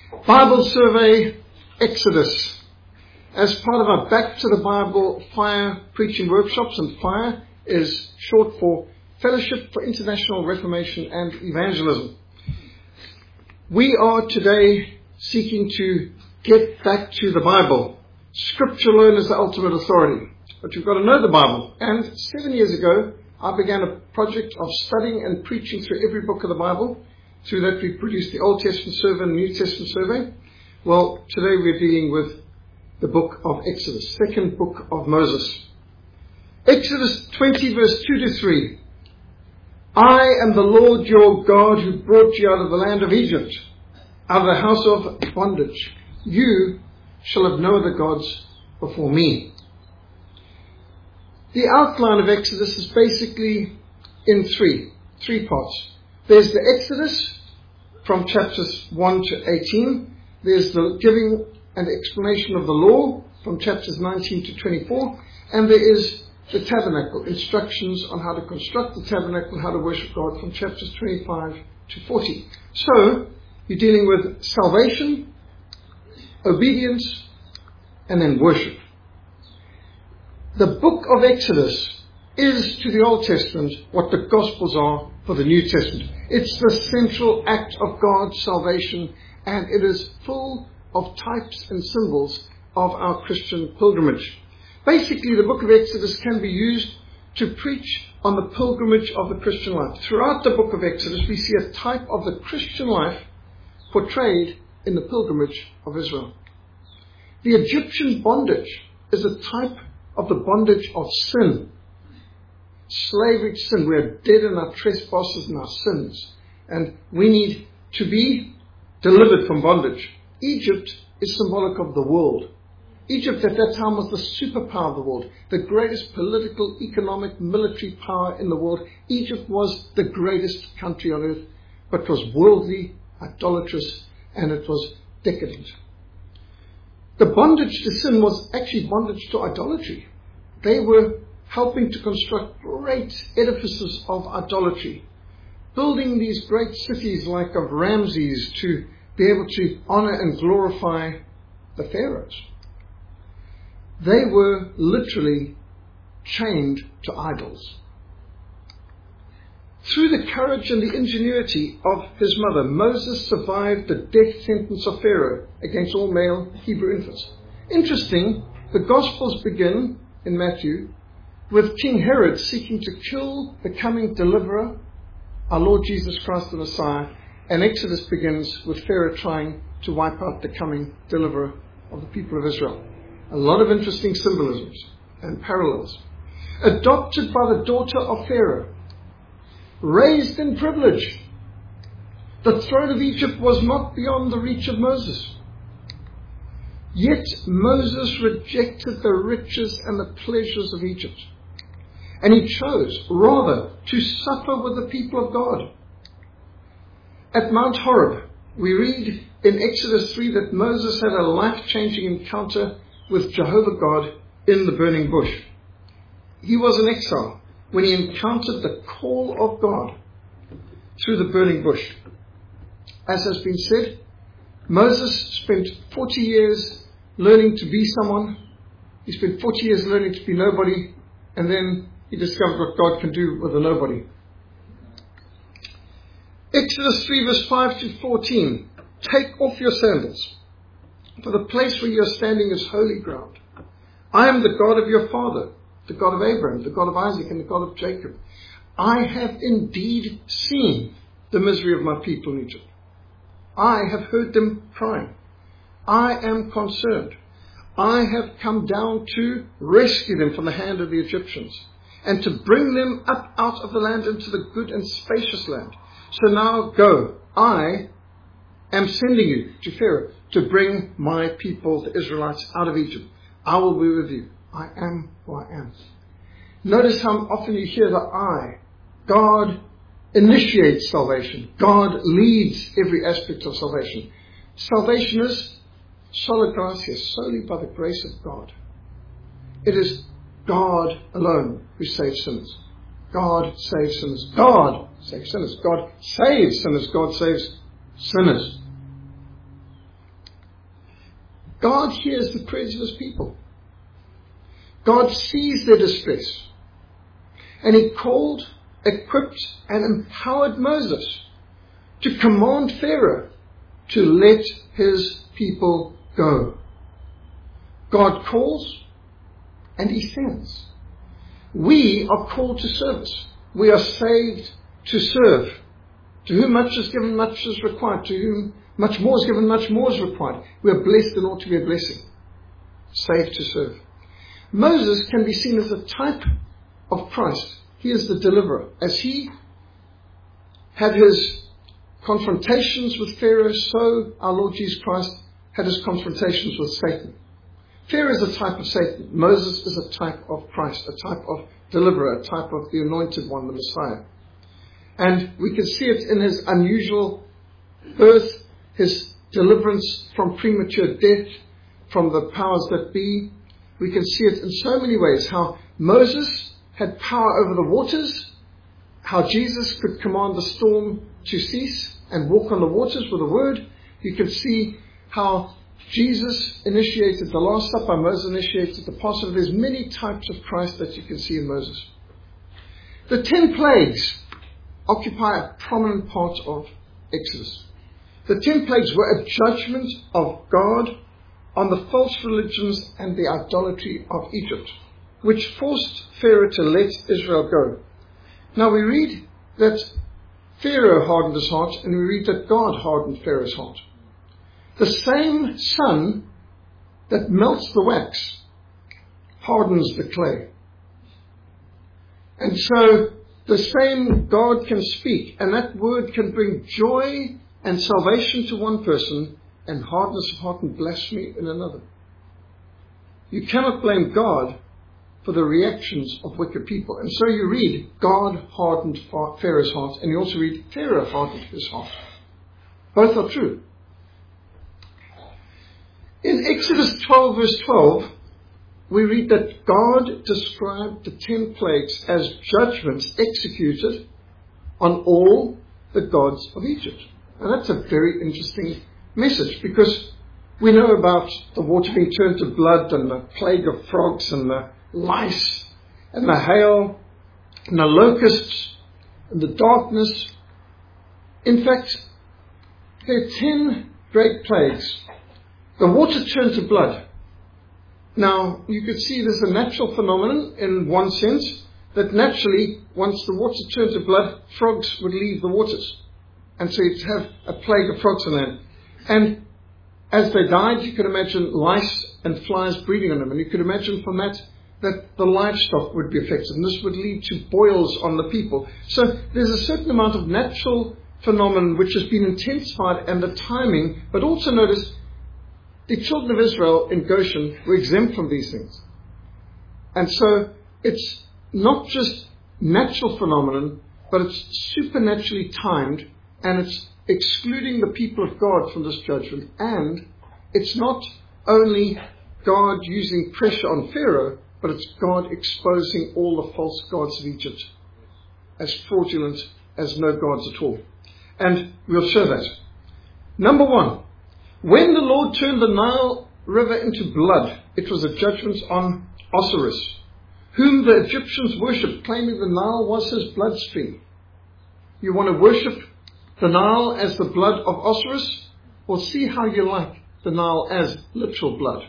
Bible Survey Exodus. As part of our Back to the Bible Fire preaching workshops, and FIRE is short for Fellowship for International Reformation and Evangelism. We are today seeking to get back to the Bible. Scripture alone is the ultimate authority. But you've got to know the Bible. And 7 years ago, I began a project of studying and preaching through every book of the Bible. Through that, we produced the Old Testament Survey and the New Testament Survey. Well, today we're dealing with the book of Exodus, second book of Moses. Exodus 20, verse 2 to 3. I am the Lord your God who brought you out of the land of Egypt, out of the house of bondage. You shall have no other gods before me. The outline of Exodus is basically in three parts. There's the Exodus from chapters 1 to 18. There's the giving and explanation of the law from chapters 19 to 24. And there is the tabernacle, instructions on how to construct the tabernacle, how to worship God from chapters 25 to 40. So, you're dealing with salvation, obedience, and then worship. The book of Exodus is to the Old Testament what the Gospels are for the New Testament. It's the central act of God's salvation, and it is full of types and symbols of our Christian pilgrimage. Basically, the book of Exodus can be used to preach on the pilgrimage of the Christian life. Throughout the book of Exodus, we see a type of the Christian life portrayed in the pilgrimage of Israel. The Egyptian bondage is a type of the bondage of sin. Slavery to sin. We are dead in our trespasses and our sins. And we need to be delivered from bondage. Egypt is symbolic of the world. Egypt at that time was the superpower of the world, the greatest political, economic, military power in the world. Egypt was the greatest country on earth, but it was worldly, idolatrous, and it was decadent. The bondage to sin was actually bondage to idolatry. They were helping to construct great edifices of idolatry, building these great cities like of Ramses to be able to honor and glorify the pharaohs. They were literally chained to idols. Through the courage and the ingenuity of his mother, Moses survived the death sentence of Pharaoh against all male Hebrew infants. Interesting, the Gospels begin in Matthew with King Herod seeking to kill the coming deliverer, our Lord Jesus Christ the Messiah, and Exodus begins with Pharaoh trying to wipe out the coming deliverer of the people of Israel. A lot of interesting symbolisms and parallels. Adopted by the daughter of Pharaoh, raised in privilege. The throne of Egypt was not beyond the reach of Moses. Yet Moses rejected the riches and the pleasures of Egypt. And he chose, rather, to suffer with the people of God. At Mount Horeb, we read in Exodus 3 that Moses had a life-changing encounter with Jehovah God in the burning bush. He was in exile when he encountered the call of God through the burning bush. As has been said, Moses spent 40 years learning to be someone. He spent 40 years learning to be nobody, and then he discovered what God can do with a nobody. Exodus 3 verse 5 to 14. Take off your sandals, for the place where you are standing is holy ground. I am the God of your father, the God of Abraham, the God of Isaac, and the God of Jacob. I have indeed seen the misery of my people in Egypt. I have heard them crying. I am concerned. I have come down to rescue them from the hand of the Egyptians and to bring them up out of the land into the good and spacious land. So now go. I am sending you to Pharaoh to bring my people, the Israelites, out of Egypt. I will be with you. I am who I am. Notice how often you hear the I. God initiates salvation. God leads every aspect of salvation. Salvation is sola gratia, solely by the grace of God. It is God alone who saves sinners. God saves sinners. God saves sinners. God saves sinners. God saves sinners. God hears the prayers of his people. God sees their distress. And he called, equipped, and empowered Moses to command Pharaoh to let his people go. God calls and he sends. We are called to service. We are saved to serve. To whom much is given, much is required. To whom much more is given, much more is required. We are blessed and ought to be a blessing. Saved to serve. Moses can be seen as a type of Christ. He is the deliverer. As he had his confrontations with Pharaoh, so our Lord Jesus Christ had his confrontations with Satan. Pharaoh is a type of Satan. Moses is a type of Christ, a type of deliverer, a type of the anointed one, the Messiah. And we can see it in his unusual birth, his deliverance from premature death, from the powers that be. We can see it in so many ways, how Moses had power over the waters, how Jesus could command the storm to cease and walk on the waters with a word. You can see how Jesus initiated the Last Supper, Moses initiated the Passover. There's many types of Christ that you can see in Moses. The 10 plagues occupy a prominent part of Exodus. The 10 plagues were a judgment of God on the false religions and the idolatry of Egypt, which forced Pharaoh to let Israel go. Now we read that Pharaoh hardened his heart, and we read that God hardened Pharaoh's heart. The same sun that melts the wax hardens the clay. And so the same God can speak, and that word can bring joy and salvation to one person and hardness of heart and blasphemy in another. You cannot blame God for the reactions of wicked people. And so you read, God hardened Pharaoh's heart, and you also read, Pharaoh hardened his heart. Both are true. In Exodus 12 verse 12, we read that God described the 10 plagues as judgments executed on all the gods of Egypt. And that's a very interesting message, because we know about the water being turned to blood and the plague of frogs and the lice and the hail and the locusts and the darkness. In fact, there are 10 great plagues. The water turned to blood. Now, you could see this as a natural phenomenon in one sense, that naturally, once the water turned to blood, frogs would leave the waters. And so you'd have a plague of frogs on land. And as they died, you could imagine lice and flies breeding on them. And you could imagine from that the livestock would be affected. And this would lead to boils on the people. So there's a certain amount of natural phenomenon which has been intensified, and the timing. But also notice, the children of Israel in Goshen were exempt from these things. And so it's not just natural phenomenon, but it's supernaturally timed, and it's excluding the people of God from this judgment. And it's not only God using pressure on Pharaoh, but it's God exposing all the false gods of Egypt as fraudulent as no gods at all. And we'll show that. Number 1, when the Lord turned the Nile River into blood, it was a judgment on Osiris, whom the Egyptians worshipped, claiming the Nile was his bloodstream. You want to worship the Nile as the blood of Osiris? Well, see how you like the Nile as literal blood.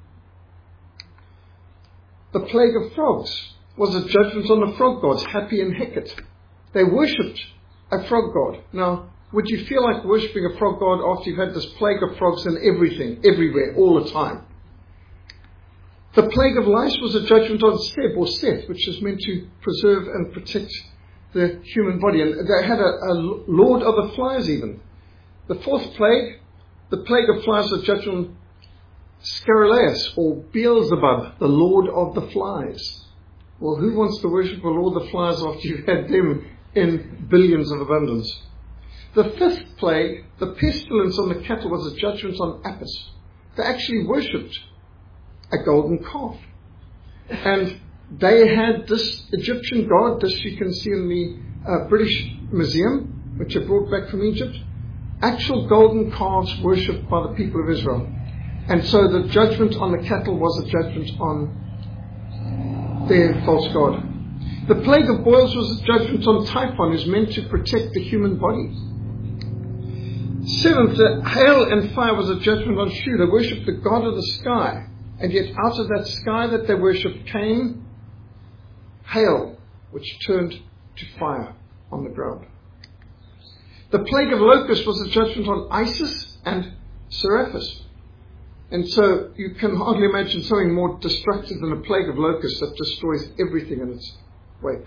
The plague of frogs was a judgment on the frog gods, Hapi and Heket. They worshipped a frog god. Now, would you feel like worshipping a frog god after you've had this plague of frogs in everything, everywhere, all the time? The plague of lice was a judgment on Seb or Seth, which is meant to preserve and protect the human body. And they had a lord of the flies even. The 4th plague, the plague of flies, was a judgment on Scarlaeus or Beelzebub, the lord of the flies. Well, who wants to worship a lord of the flies after you've had them in billions of abundance? The 5th plague, the pestilence on the cattle, was a judgment on Apis. They actually worshipped a golden calf. And they had this Egyptian god, this you can see in the British Museum, which are brought back from Egypt, actual golden calves worshipped by the people of Israel. And so the judgment on the cattle was a judgment on their false god. The plague of boils was a judgment on Typhon, who's meant to protect the human body. Seventh, the hail and fire was a judgment on Shu. They worshipped the god of the sky, and yet out of that sky that they worshipped came hail, which turned to fire on the ground. The plague of locusts was a judgment on Isis and Seraphis. And so you can hardly imagine something more destructive than a plague of locusts that destroys everything in its wake.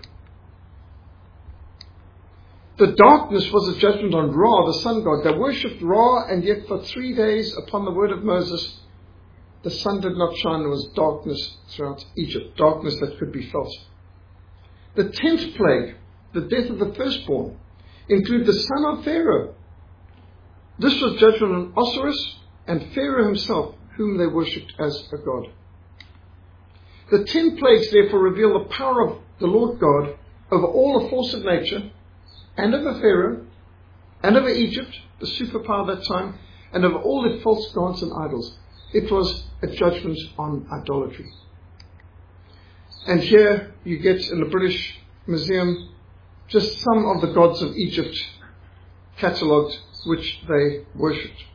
The darkness was a judgment on Ra, the sun god. They worshipped Ra, and yet for 3 days, upon the word of Moses, the sun did not shine. There was darkness throughout Egypt, darkness that could be felt. The 10th plague, the death of the firstborn, included the son of Pharaoh. This was judgment on Osiris and Pharaoh himself, whom they worshipped as a god. The 10 plagues therefore reveal the power of the Lord God over all the force of nature, and over Pharaoh, and over Egypt, the superpower of that time, and over all the false gods and idols. It was a judgment on idolatry. And here you get in the British Museum just some of the gods of Egypt catalogued, which they worshipped.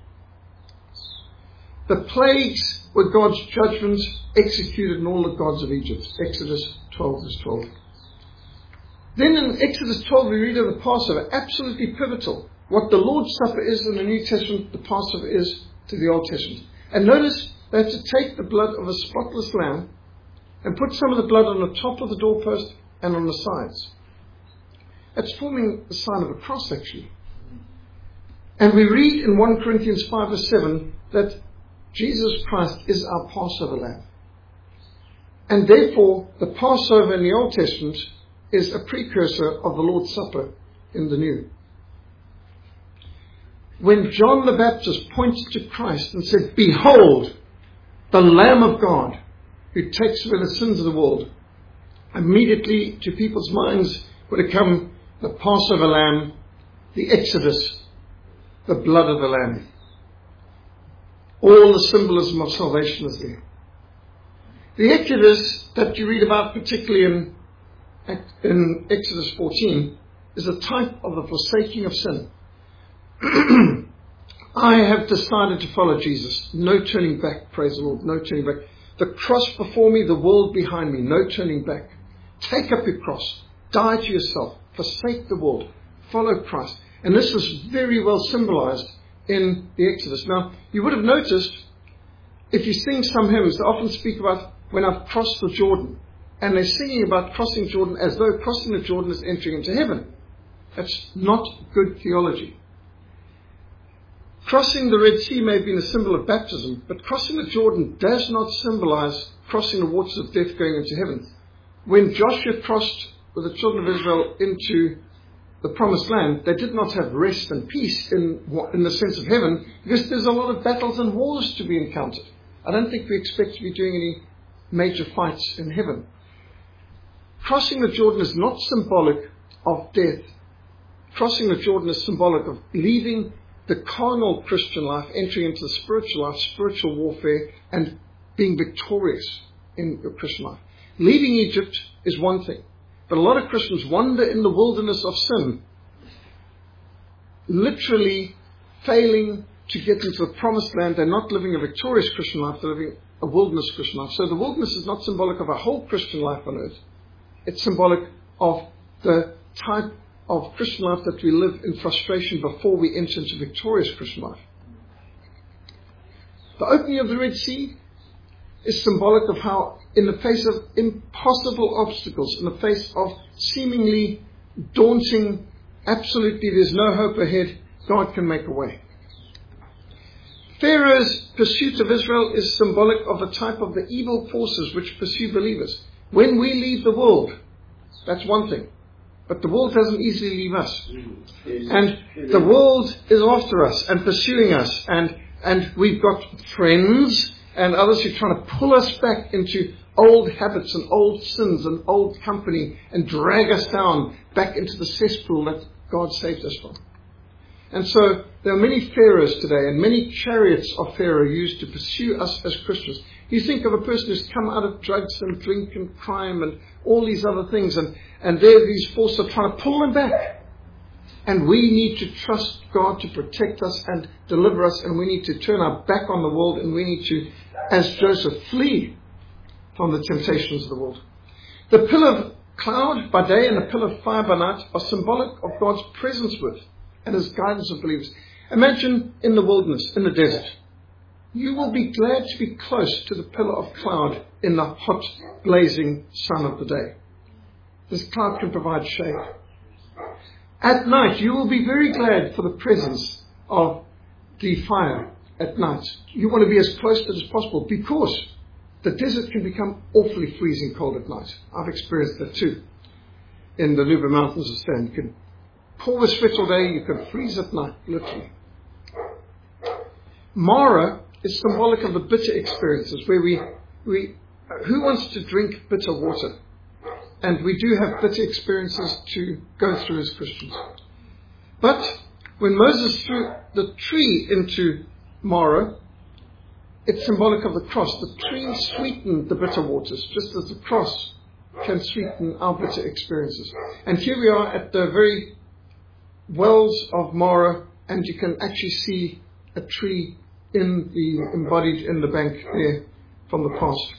The plagues were God's judgments executed on all the gods of Egypt. Exodus 12 verse 12. Then in Exodus 12 we read of the Passover, absolutely pivotal. What the Lord's Supper is in the New Testament, the Passover is to the Old Testament. And notice they had to take the blood of a spotless lamb and put some of the blood on the top of the doorpost and on the sides. That's forming the sign of a cross, actually. And we read in 1 Corinthians 5 verse 7 that Jesus Christ is our Passover lamb. And therefore, the Passover in the Old Testament is a precursor of the Lord's Supper in the New. When John the Baptist pointed to Christ and said, "Behold, the Lamb of God, who takes away the sins of the world," immediately to people's minds would have come the Passover lamb, the Exodus, the blood of the Lamb. All the symbolism of salvation is there. The Exodus that you read about, particularly in Exodus 14, is a type of the forsaking of sin. I have decided to follow Jesus. No turning back, praise the Lord, no turning back. The cross before me, the world behind me, no turning back. Take up your cross, die to yourself, forsake the world, follow Christ. And this is very well symbolized in the Exodus. Now, you would have noticed, if you sing some hymns, they often speak about when I've crossed the Jordan. And they're singing about crossing Jordan as though crossing the Jordan is entering into heaven. That's not good theology. Crossing the Red Sea may have been a symbol of baptism, but crossing the Jordan does not symbolize crossing the waters of death going into heaven. When Joshua crossed with the children of Israel into the promised land, they did not have rest and peace in the sense of heaven, because there's a lot of battles and wars to be encountered. I don't think we expect to be doing any major fights in heaven. Crossing the Jordan is not symbolic of death. Crossing the Jordan is symbolic of leaving the carnal Christian life, entering into the spiritual life, spiritual warfare, and being victorious in your Christian life. Leaving Egypt is one thing, but a lot of Christians wander in the wilderness of sin, literally failing to get into the promised land. They're not living a victorious Christian life, they're living a wilderness Christian life. So the wilderness is not symbolic of a whole Christian life on earth. It's symbolic of the type of Christian life that we live in frustration before we enter into victorious Christian life. The opening of the Red Sea is symbolic of how, in the face of impossible obstacles, in the face of seemingly daunting, absolutely there's no hope ahead, God can make a way. Pharaoh's pursuit of Israel is symbolic of the type of the evil forces which pursue believers. When we leave the world, that's one thing. But the world doesn't easily leave us. And the world is after us and pursuing us. And we've got friends and others who are trying to pull us back into old habits and old sins and old company and drag us down back into the cesspool that God saved us from. And so there are many pharaohs today, and many chariots of Pharaoh used to pursue us as Christians. You think of a person who's come out of drugs and drink and crime and all these other things, and there these forces are trying to pull them back. And we need to trust God to protect us and deliver us, and we need to turn our back on the world, and we need to, as Joseph, flee from the temptations of the world. The pillar of cloud by day and the pillar of fire by night are symbolic of God's presence with and His guidance of believers. Imagine in the wilderness, in the desert. You will be glad to be close to the pillar of cloud in the hot, blazing sun of the day. This cloud can provide shade. At night, you will be very glad for the presence of the fire at night. You want to be as close to it as possible, because the desert can become awfully freezing cold at night. I've experienced that too. In the Nuba Mountains of Stan, you can pour the sweat all day, you can freeze at night, literally. Mara is symbolic of the bitter experiences where who wants to drink bitter water? And we do have bitter experiences to go through as Christians. But when Moses threw the tree into Mara, it's symbolic of the cross. The tree sweetened the bitter waters, just as the cross can sweeten our bitter experiences. And here we are at the very wells of Mara, and you can actually see a tree embodied in the bank there from the past.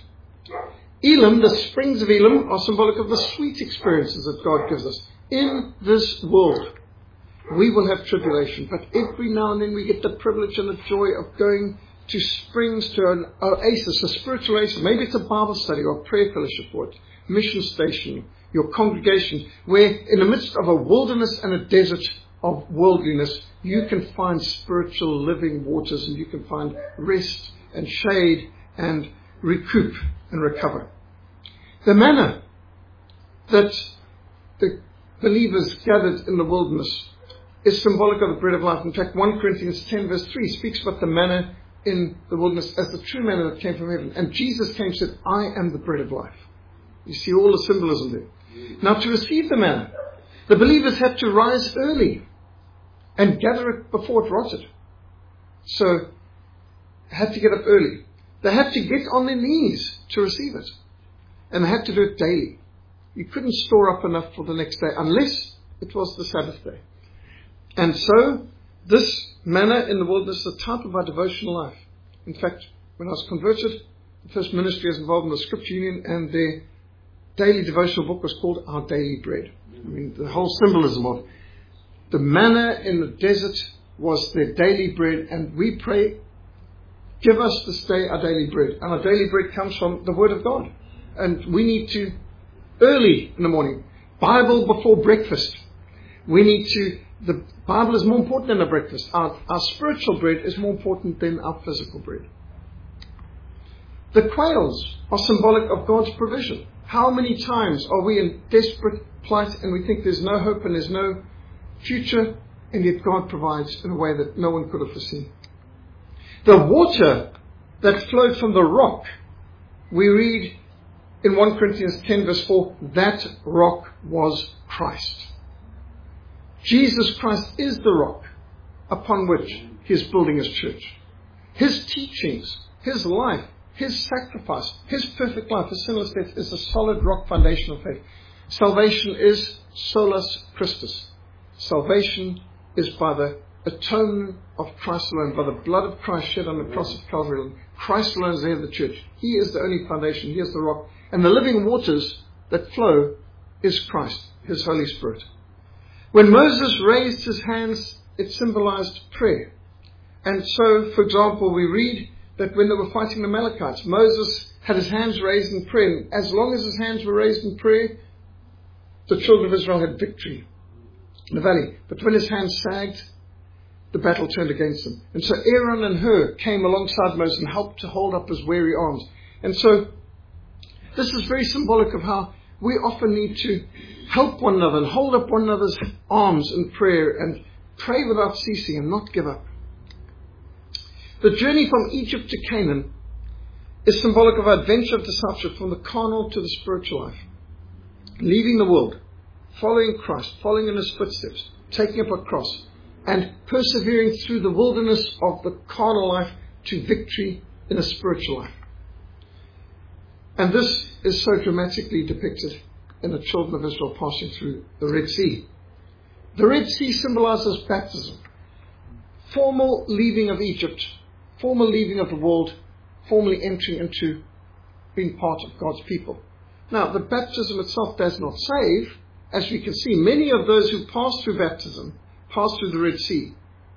Elim, the springs of Elim, are symbolic of the sweet experiences that God gives us. In this world, we will have tribulation, but every now and then we get the privilege and the joy of going to springs, to an oasis, a spiritual oasis. Maybe it's a Bible study or a prayer fellowship or a mission station, your congregation, where in the midst of a wilderness and a desert of worldliness, you can find spiritual living waters, and you can find rest and shade and recoup and recover. The manna that the believers gathered in the wilderness is symbolic of the bread of life. In fact, 1 Corinthians 10 verse 3 speaks about the manna in the wilderness as the true manna that came from heaven. And Jesus came and said, I am the bread of life. You see all the symbolism there. Now, to receive the manna, the believers had to rise early and gather it before it rotted. So, they had to get up early. They had to get on their knees to receive it. And they had to do it daily. You couldn't store up enough for the next day unless it was the Sabbath day. And so, this manna in the wilderness is a type of our devotional life. In fact, when I was converted, the first ministry I was involved in the Scripture Union, and their daily devotional book was called Our Daily Bread. I mean, the whole symbolism of the manna in the desert was their daily bread, and we pray, give us this day our daily bread. And our daily bread comes from the Word of God. And we need to, early in the morning, Bible before breakfast. The Bible is more important than our breakfast. Our spiritual bread is more important than our physical bread. The quails are symbolic of God's provision. How many times are we in desperate plight and we think there's no hope and there's no future, and yet God provides in a way that no one could have foreseen. The water that flowed from the rock, we read in 1 Corinthians 10 verse 4, that rock was Christ. Jesus Christ is the rock upon which He is building His church. His teachings, His life, His sacrifice, His perfect life, His sinless death is a solid rock foundation of faith. Salvation is solus Christus. Salvation is by the atonement of Christ alone, by the blood of Christ shed on the cross of Calvary alone. Christ alone is the head of the church. He is the only foundation. He is the rock. And the living waters that flow is Christ, His Holy Spirit. When Moses raised his hands, it symbolized prayer. And so, for example, we read that when they were fighting the Amalekites, Moses had his hands raised in prayer. And as long as his hands were raised in prayer, the children of Israel had victory in the valley. But when his hands sagged, the battle turned against them. And so Aaron and Hur came alongside Moses and helped to hold up his weary arms. And so this is very symbolic of how we often need to help one another and hold up one another's arms in prayer and pray without ceasing and not give up. The journey from Egypt to Canaan is symbolic of our adventure of discipleship from the carnal to the spiritual life. Leaving the world, following Christ, following in His footsteps, taking up a cross, and persevering through the wilderness of the carnal life to victory in a spiritual life. And this is so dramatically depicted in the children of Israel passing through the Red Sea. The Red Sea symbolizes baptism, formal leaving of Egypt, formal leaving of the world, formally entering into being part of God's people. Now, the baptism itself does not save. As we can see, many of those who pass through baptism, pass through the Red Sea,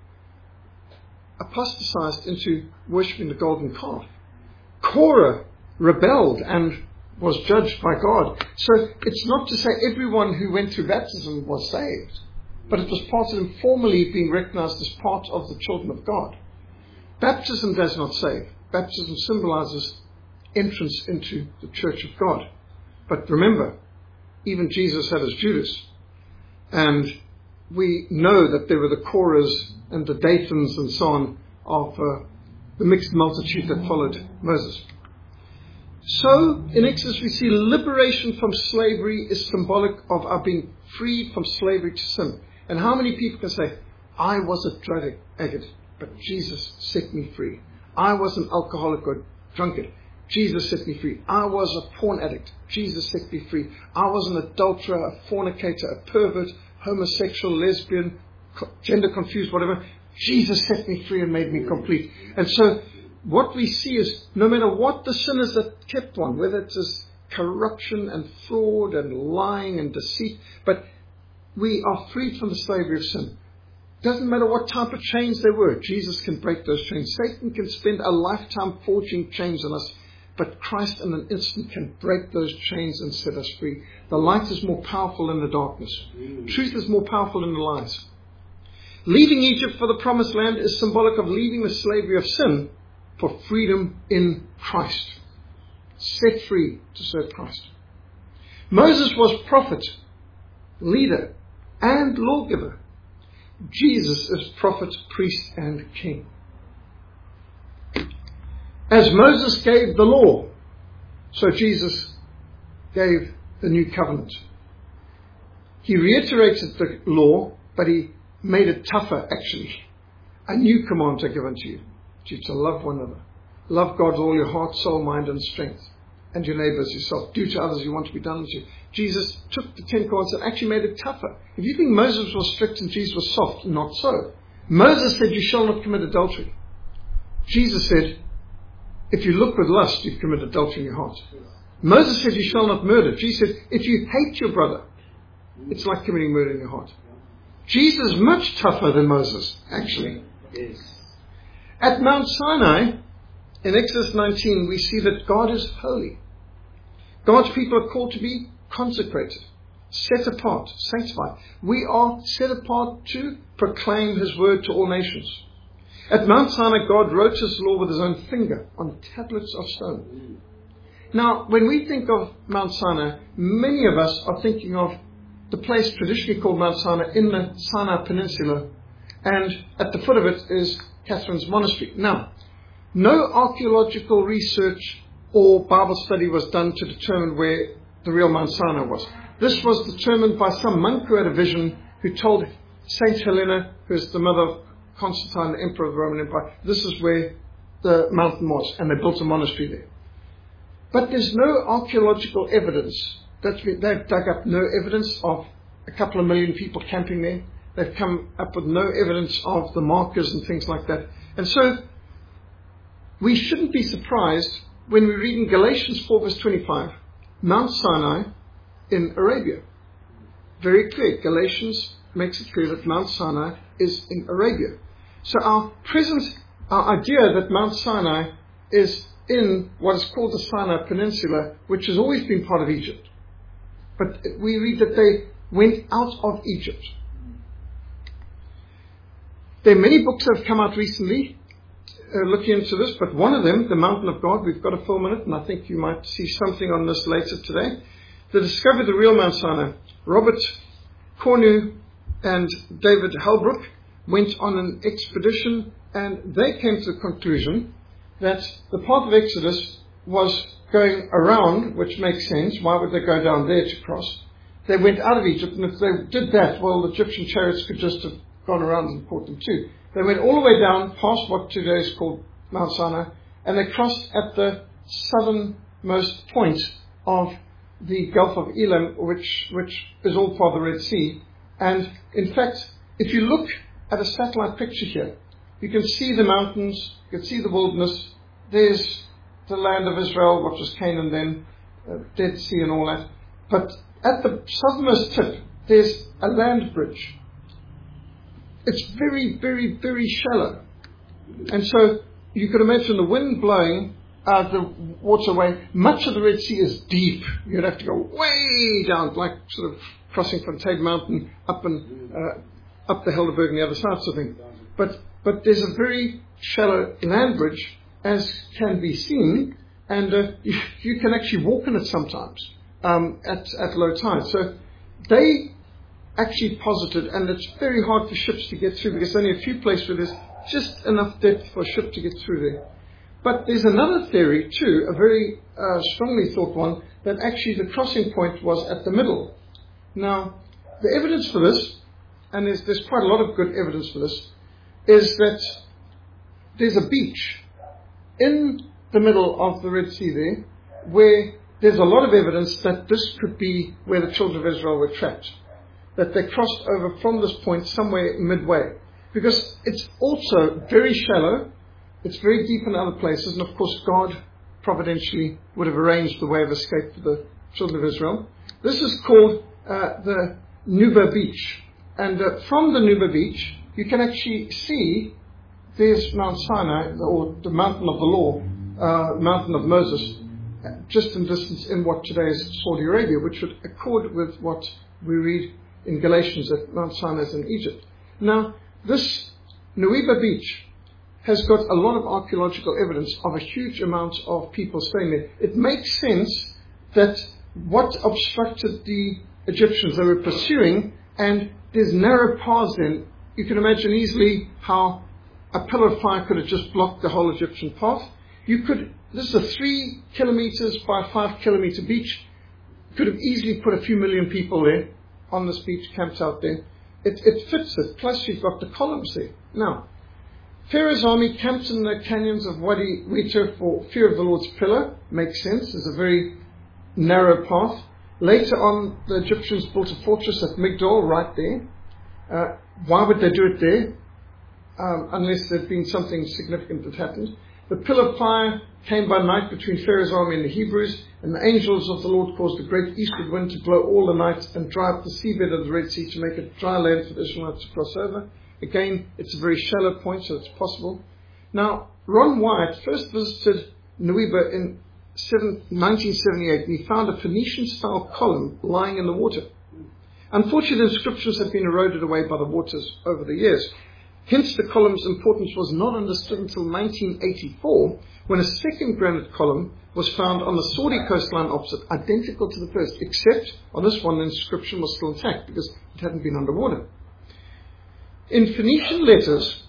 apostatized into worshipping the golden calf. Korah rebelled and was judged by God. So it's not to say everyone who went through baptism was saved, but it was part of them formally being recognized as part of the children of God. Baptism does not save. Baptism symbolizes entrance into the church of God. But remember, even Jesus had his Judas. And we know that there were the Korahs and the Dathans and so on of the mixed multitude that followed Moses. So, in Exodus we see liberation from slavery is symbolic of our being freed from slavery to sin. And how many people can say, I was a drug addict, but Jesus set me free. I was an alcoholic or drunkard. Jesus set me free. I was a porn addict. Jesus set me free. I was an adulterer, a fornicator, a pervert, homosexual, lesbian, gender confused, whatever. Jesus set me free and made me complete. And so what we see is no matter what the sin is that kept one, whether it is corruption and fraud and lying and deceit, but we are freed from the slavery of sin. Doesn't matter what type of chains they were, Jesus can break those chains. Satan can spend a lifetime forging chains on us, but Christ in an instant can break those chains and set us free. The light is more powerful than the darkness. Truth is more powerful than the lies. Leaving Egypt for the promised land is symbolic of leaving the slavery of sin for freedom in Christ. Set free to serve Christ. Moses was prophet, leader, and lawgiver. Jesus is prophet, priest, and king. As Moses gave the law, so Jesus gave the new covenant. He reiterated the law, but he made it tougher, actually. A new command I give unto you, to love one another. Love God with all your heart, soul, mind, and strength, and your neighbour as yourself. Do to others you want to be done unto. Jesus took the 10 commandments and actually made it tougher. If you think Moses was strict and Jesus was soft, not so. Moses said, you shall not commit adultery. Jesus said, if you look with lust, you've committed adultery in your heart. Moses said, you shall not murder. Jesus said, if you hate your brother, it's like committing murder in your heart. Jesus is much tougher than Moses, actually. Yes. At Mount Sinai, in Exodus 19, we see that God is holy. God's people are called to be consecrated, set apart, sanctified. We are set apart to proclaim His word to all nations. At Mount Sinai, God wrote His law with His own finger on tablets of stone. Now, when we think of Mount Sinai, many of us are thinking of the place traditionally called Mount Sinai in the Sinai Peninsula, and at the foot of it is Catherine's Monastery. Now, no archaeological research or Bible study was done to determine where the real Mount Sinai was. This was determined by some monk who had a vision, who told Saint Helena, who is the mother of Constantine, the emperor of the Roman Empire, this is where the mountain was, and they built a monastery there. But there's no archaeological evidence. They've dug up no evidence of a couple of million people camping there. They've come up with no evidence of the markers and things like that. And so we shouldn't be surprised when we read in Galatians 4 verse 25, Mount Sinai in Arabia. Very clear. Galatians makes it clear that Mount Sinai is in Arabia. So our idea that Mount Sinai is in what is called the Sinai Peninsula, which has always been part of Egypt. But we read that they went out of Egypt. There are many books that have come out recently looking into this, but one of them, The Mountain of God, we've got a film in it, and I think you might see something on this later today. The discovery of the real Mount Sinai. Robert Cornu and David Halbrook went on an expedition, and they came to the conclusion that the path of Exodus was going around, which makes sense. Why would they go down there to cross? They went out of Egypt, and if they did that, well, the Egyptian chariots could just have gone around and caught them too. They went all the way down past what today is called Mount Sinai, and they crossed at the southernmost point of the Gulf of Elam, which is all part of the Red Sea. And in fact, if you look at a satellite picture here, you can see the mountains, you can see the wilderness. There's the land of Israel, which was Canaan then, Dead Sea and all that. But at the southernmost tip, there's a land bridge. It's very, very, very shallow. And so you could imagine the wind blowing the water away. Much of the Red Sea is deep. You'd have to go way down, like sort of crossing from Tate Mountain up the Helderberg and the other side, sort of thing. But there's a very shallow land bridge, as can be seen, and you can actually walk in it sometimes at low tide. So they actually posited, and it's very hard for ships to get through because there's only a few places where there's just enough depth for a ship to get through there. But there's another theory too, a very strongly thought one, that actually the crossing point was at the middle. Now, the evidence for this, and there's quite a lot of good evidence for this, is that there's a beach in the middle of the Red Sea there, where there's a lot of evidence that this could be where the children of Israel were trapped, that they crossed over from this point somewhere midway, because it's also very shallow, it's very deep in other places, and of course God providentially would have arranged the way of escape for the children of Israel. This is called the Nuba Beach, and from the Nuba Beach you can actually see there's Mount Sinai, or the mountain of the law, mountain of Moses, just in distance in what today is Saudi Arabia, which would accord with what we read in Galatians that Mount Sinai is in Egypt. Now, this Nuba Beach has got a lot of archaeological evidence of a huge amount of people staying there. It makes sense that what obstructed the Egyptians they were pursuing, and there's narrow paths in, you can imagine easily how a pillar of fire could have just blocked the whole Egyptian path. This is a 3 kilometers by 5 kilometer beach. Could have easily put a few million people there on this beach, camped out there. It fits it. Plus you've got the columns there. Now, Pharaoh's army camped in the canyons of Wadi Wita for fear of the Lord's pillar. Makes sense. There's a very narrow path. Later on, the Egyptians built a fortress at Migdol right there. Why would they do it there? Unless there'd been something significant that happened. The pillar of fire came by night between Pharaoh's army and the Hebrews, and the angels of the Lord caused a great eastward wind to blow all the night and dry up the seabed of the Red Sea to make it dry land for the Israelites to cross over. Again, it's a very shallow point, so it's possible. Now, Ron Wyatt first visited Nuba in 1978, and he found a Phoenician-style column lying in the water. Unfortunately, the inscriptions have been eroded away by the waters over the years. Hence, the column's importance was not understood until 1984, when a second granite column was found on the Saudi coastline opposite, identical to the first, except on this one the inscription was still intact because it hadn't been underwater. In Phoenician letters,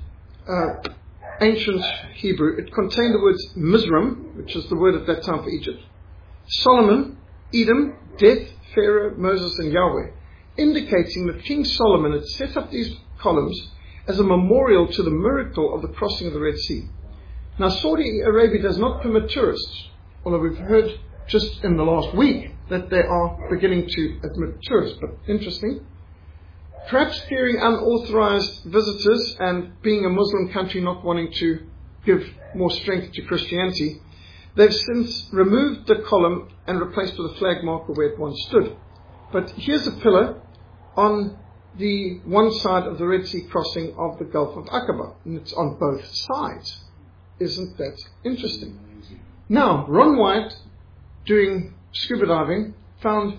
ancient Hebrew, it contained the words Mizraim, which is the word at that time for Egypt, Solomon, Edom, Death, Pharaoh, Moses, and Yahweh, indicating that King Solomon had set up these columns as a memorial to the miracle of the crossing of the Red Sea. Now, Saudi Arabia does not permit tourists, although we've heard just in the last week that they are beginning to admit tourists, but interesting. Perhaps fearing unauthorized visitors and being a Muslim country not wanting to give more strength to Christianity, they've since removed the column and replaced with a flag marker where it once stood. But here's a pillar on the one side of the Red Sea crossing of the Gulf of Aqaba, and it's on both sides. Isn't that interesting? Now, Ron Wyatt, doing scuba diving, found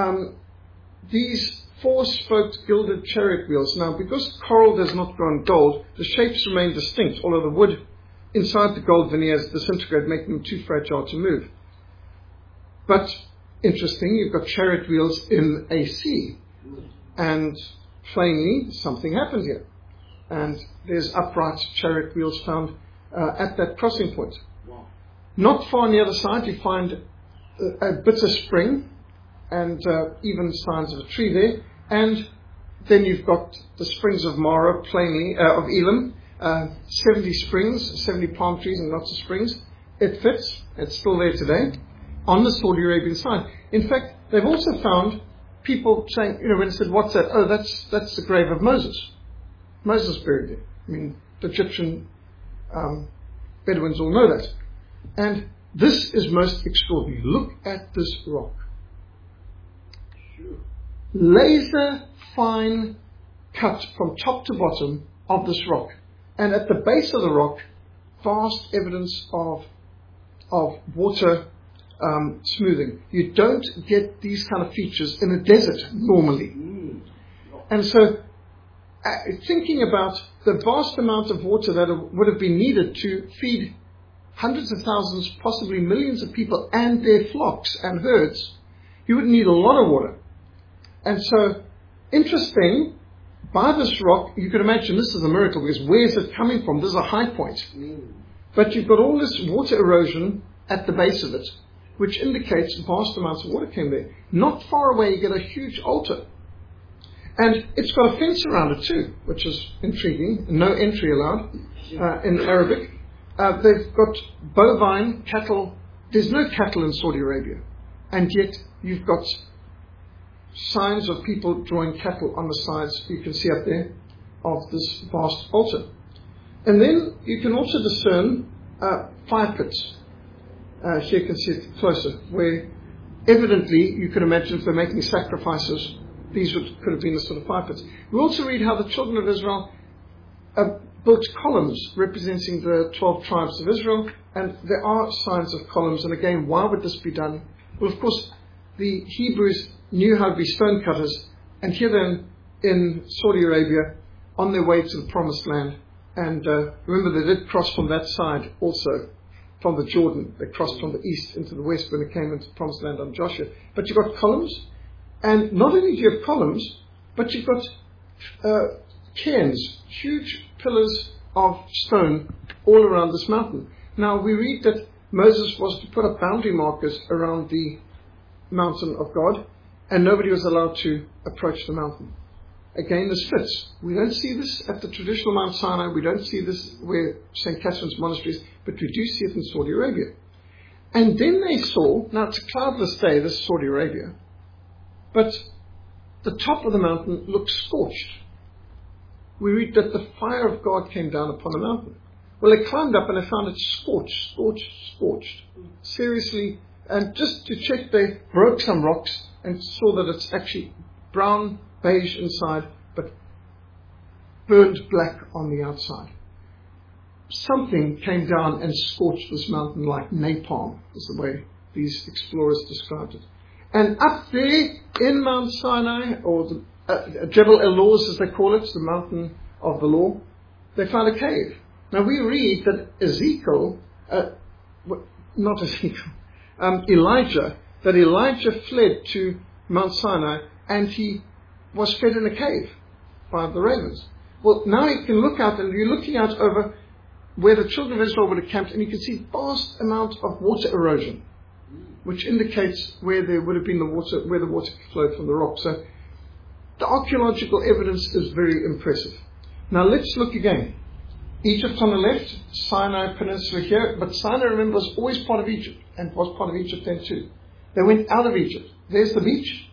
these 4-spoked gilded chariot wheels. Now, because coral does not grow in gold, the shapes remain distinct, although the wood inside the gold veneers disintegrate, making them too fragile to move. But, interesting, you've got chariot wheels in a sea. And plainly, something happened here. And there's upright chariot wheels found at that crossing point. Wow. Not far on the other side, you find a bitter spring and even signs of a tree there. And then you've got the springs of Marah, plainly, of Elim, 70 springs, 70 palm trees and lots of springs. It fits. It's still there today on the Saudi Arabian side. In fact, they've also found people saying, when they said, what's that? Oh, that's the grave of Moses. Moses buried there. I mean, the Egyptian Bedouins all know that. And this is most extraordinary. Look at this rock. Laser fine cut from top to bottom of this rock. And at the base of the rock, vast evidence of water smoothing. You don't get these kind of features in a desert normally. And so, thinking about the vast amount of water that would have been needed to feed hundreds of thousands, possibly millions of people and their flocks and herds, you would need a lot of water. And so, interesting, by this rock, you could imagine this is a miracle, because where is it coming from? This is a high point. But you've got all this water erosion at the base of it, which indicates vast amounts of water came there. Not far away, you get a huge altar. And it's got a fence around it too, which is intriguing. No entry allowed in Arabic. They've got bovine, cattle. There's no cattle in Saudi Arabia. And yet you've got signs of people drawing cattle on the sides, you can see up there, of this vast altar. And then you can also discern fire pits. Here you can see it closer, where evidently you can imagine if they're making sacrifices, these could have been the sort of fire pits. We also read how the children of Israel built columns representing the 12 tribes of Israel, and there are signs of columns. And again, why would this be done? Well, of course, the Hebrews knew how to be stone cutters, and here then in Saudi Arabia, on their way to the Promised Land. And remember, they did cross from that side also, from the Jordan. They crossed from the east into the west when they came into the Promised Land on Joshua. But you've got columns, and not only do you have columns, but you've got cairns, huge pillars of stone all around this mountain. Now, we read that Moses was to put up boundary markers around the mountain of God, and nobody was allowed to approach the mountain. Again, this fits. We don't see this at the traditional Mount Sinai. We don't see this where St. Catherine's monastery is, but we do see it in Saudi Arabia. And then they saw, now it's a cloudless day, this is Saudi Arabia, but the top of the mountain looked scorched. We read that the fire of God came down upon the mountain. Well, they climbed up and they found it scorched. Seriously. And just to check, they broke some rocks and saw that it's actually brown, beige inside, but burned black on the outside. Something came down and scorched this mountain like napalm, is the way these explorers described it. And up there in Mount Sinai, or the Jebel El-Lawz as they call it, the mountain of the law, they found a cave. Now we read that Elijah fled to Mount Sinai, and he was fed in a cave by the ravens. Well, now you can look out, and you're looking out over where the children of Israel would have camped, and you can see vast amount of water erosion, which indicates where there would have been the water, where the water flowed from the rock. So the archaeological evidence is very impressive. Now let's look again. Egypt on the left, Sinai Peninsula here, but Sinai, remember, was always part of Egypt, and was part of Egypt then too. They went out of Egypt. There's the beach,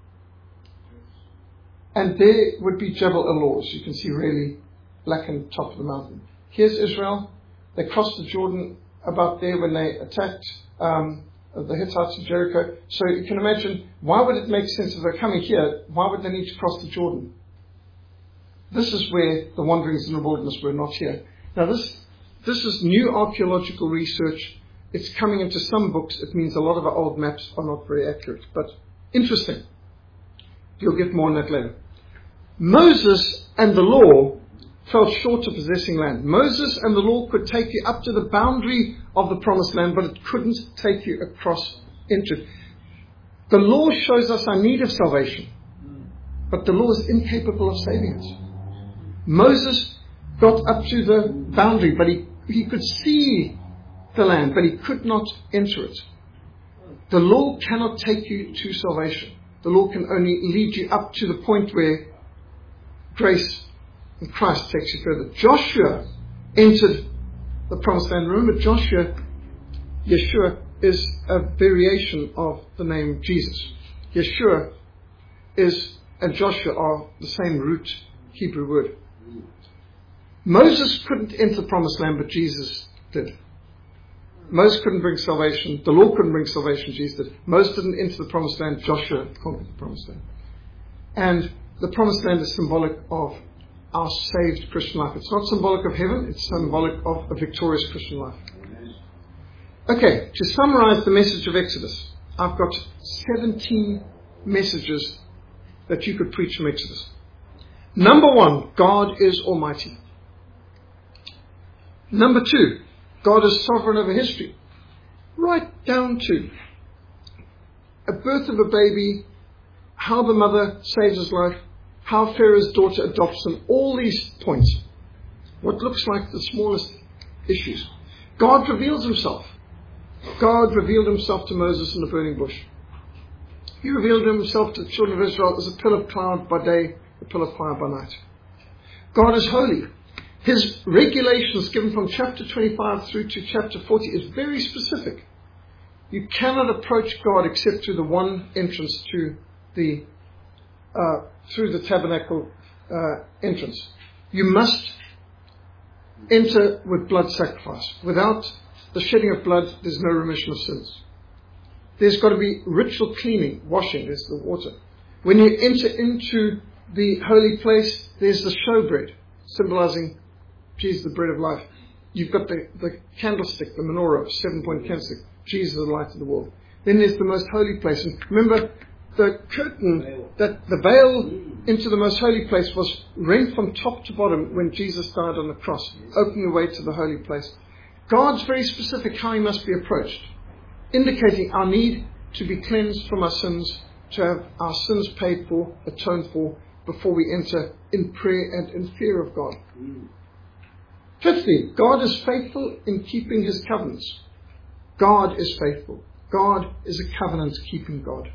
and there would be Jebel El-Lawz. You can see really blackened top of the mountain. Here's Israel. They crossed the Jordan about there when they attacked the Hittites of Jericho. So you can imagine, why would it make sense if they're coming here? Why would they need to cross the Jordan? This is where the wanderings in the wilderness were, not here. Now this is new archaeological research. It's coming into some books. It means a lot of our old maps are not very accurate, but interesting. You'll get more on that later. Moses and the law fell short of possessing land. Moses and the law could take you up to the boundary of the promised land, but it couldn't take you across into it. The law shows us our need of salvation, but the law is incapable of saving us. Moses got up to the boundary, but he could see the land, but he could not enter it. The law cannot take you to salvation. The law can only lead you up to the point where grace in Christ takes you further. Joshua entered the promised land. Remember, Yeshua is a variation of the name Jesus. Yeshua and Joshua are the same root Hebrew word. Moses couldn't enter the promised land, but Jesus did. Moses couldn't bring salvation. The law couldn't bring salvation. Jesus did. Moses didn't enter the promised land. Joshua conquered the promised land. And the promised land is symbolic of our saved Christian life. It's not symbolic of heaven. It's symbolic of a victorious Christian life. Okay, to summarize the message of Exodus, I've got 17 messages that you could preach from Exodus. Number 1, God is almighty. Number 2, God is sovereign over history. Right down to a birth of a baby, how the mother saves his life, how Pharaoh's daughter adopts him, all these points. What looks like the smallest issues. God reveals himself. God revealed himself to Moses in the burning bush. He revealed himself to the children of Israel as a pillar of cloud by day, a pillar of fire by night. God is holy. His regulations given from chapter 25 through to chapter 40 is very specific. You cannot approach God except through the one entrance to through the tabernacle entrance. You must enter with blood sacrifice. Without the shedding of blood, there's no remission of sins. There's got to be ritual cleaning, washing, there's the water. When you enter into the holy place, there's the showbread, symbolizing Jesus, the bread of life. You've got the candlestick, the menorah, 7-point candlestick, Jesus, the light of the world. Then there's the most holy place. And remember, the curtain, the veil into the most holy place was rent from top to bottom when Jesus died on the cross, opening the way to the holy place. God's very specific how he must be approached, indicating our need to be cleansed from our sins, to have our sins paid for, atoned for, before we enter in prayer and in fear of God. Fifthly, God is faithful in keeping his covenants. God is faithful. God is a covenant-keeping God.